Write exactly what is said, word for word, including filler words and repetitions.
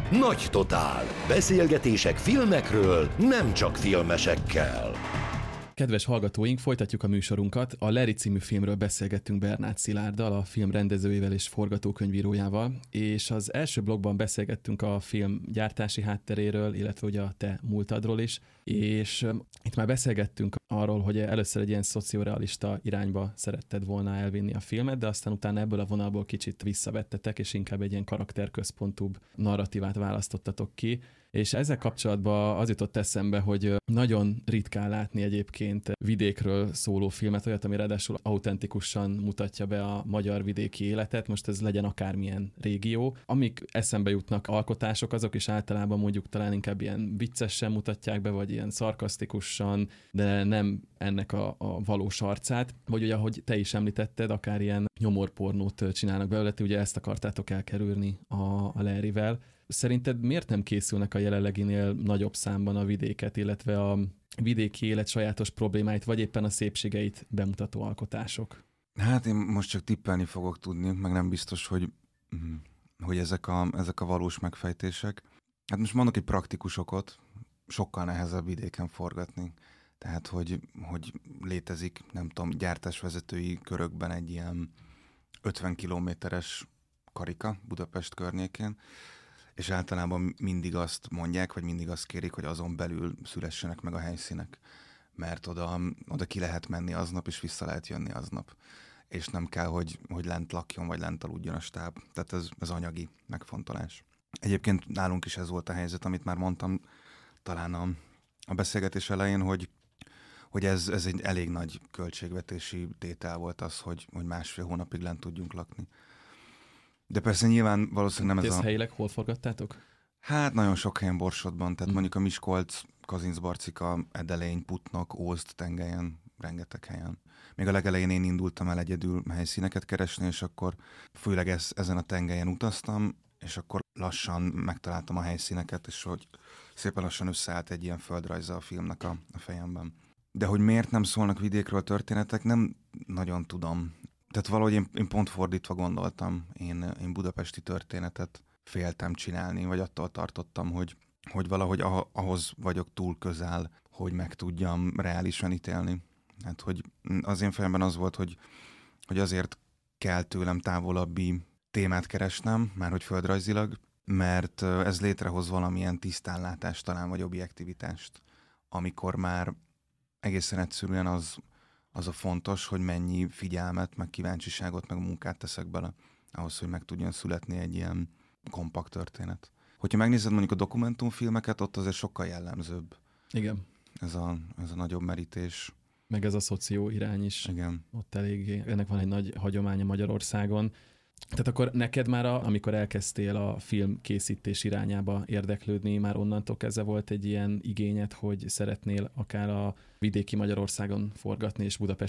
Nagy Totál. Beszélgetések filmekről, nem csak filmesekkel. Kedves hallgatóink, folytatjuk a műsorunkat. A Larry című filmről beszélgettünk Bernát Szilárddal, a film rendezőjével és forgatókönyvírójával, és az első blogban beszélgettünk a film gyártási hátteréről, illetve ugye a te múltadról is, és itt már beszélgettünk arról, hogy először egy ilyen szociorealista irányba szeretted volna elvinni a filmet, de aztán utána ebből a vonalból kicsit visszavettetek, és inkább egy ilyen karakterközpontúbb narratívát választottatok ki. És ezzel kapcsolatban az jutott eszembe, hogy nagyon ritkán látni egyébként vidékről szóló filmet, olyat, ami ráadásul autentikusan mutatja be a magyar vidéki életet, most ez legyen akármilyen régió. Amik eszembe jutnak alkotások, azok is általában mondjuk talán inkább ilyen viccesen mutatják be, vagy ilyen szarkasztikusan, de nem ennek a, a valós arcát. Vagy ugye, ahogy te is említetted, akár ilyen nyomorpornót csinálnak belőle, ti ugye ezt akartátok elkerülni a, a Larryvel. Szerinted miért nem készülnek a jelenleginél nagyobb számban a vidéket, illetve a vidéki élet sajátos problémáit, vagy éppen a szépségeit bemutató alkotások? Hát én most csak tippelni fogok tudni, meg nem biztos, hogy, hogy ezek, a, ezek a valós megfejtések. Hát most mondok egy praktikus okot, sokkal nehezebb vidéken forgatni. Tehát, hogy, hogy létezik, nem tudom, gyártásvezetői körökben egy ilyen ötven kilométeres karika Budapest környékén, és általában mindig azt mondják, vagy mindig azt kérik, hogy azon belül szülessenek meg a helyszínek, mert oda, oda ki lehet menni aznap, és vissza lehet jönni aznap. És nem kell, hogy, hogy lent lakjon, vagy lent aludjon a stáb. Tehát ez, ez anyagi megfontolás. Egyébként nálunk is ez volt a helyzet, amit már mondtam talán a, a beszélgetés elején, hogy, hogy ez, ez egy elég nagy költségvetési tétel volt az, hogy, hogy másfél hónapig lent tudjunk lakni. De persze nyilván valószínűleg nem ez a... a... helyileg hol forgattátok? Hát nagyon sok helyen Borsodban, tehát mm. mondjuk a Miskolc, Kazincbarcika, Edelény, Putnok, Ózd, Tengelyen, rengeteg helyen. Még a legelején én indultam el egyedül helyszíneket keresni, és akkor főleg ez, ezen a tengelyen utaztam, és akkor lassan megtaláltam a helyszíneket, és hogy szépen lassan összeállt egy ilyen földrajza a filmnek a, a fejemben. De hogy miért nem szólnak vidékről történetek, nem nagyon tudom. Tehát valahogy én, én pont fordítva gondoltam, én, én budapesti történetet féltem csinálni, vagy attól tartottam, hogy, hogy valahogy ahhoz vagyok túl közel, hogy meg tudjam reálisan ítélni. Hát, hogy az én fejemben az volt, hogy, hogy azért kell tőlem távolabbi témát keresnem, már hogy földrajzilag, mert ez létrehoz valamilyen tisztánlátást talán, vagy objektivitást, amikor már egészen egyszerűen az az a fontos, hogy mennyi figyelmet, meg kíváncsiságot, meg munkát teszek bele, ahhoz, hogy meg tudjon születni egy ilyen kompakt történet. Hogyha megnézed mondjuk a dokumentumfilmeket, ott azért sokkal jellemzőbb. Igen. Ez a, ez a nagyobb merítés. Meg ez a szoció irány is. Igen. Ott eléggé, ennek van egy nagy hagyománya Magyarországon. Tehát akkor neked már, a, amikor elkezdtél a film készítés irányába érdeklődni, már onnantól kezdve volt egy ilyen igényed, hogy szeretnél akár a vidéki Magyarországon forgatni, és Budapest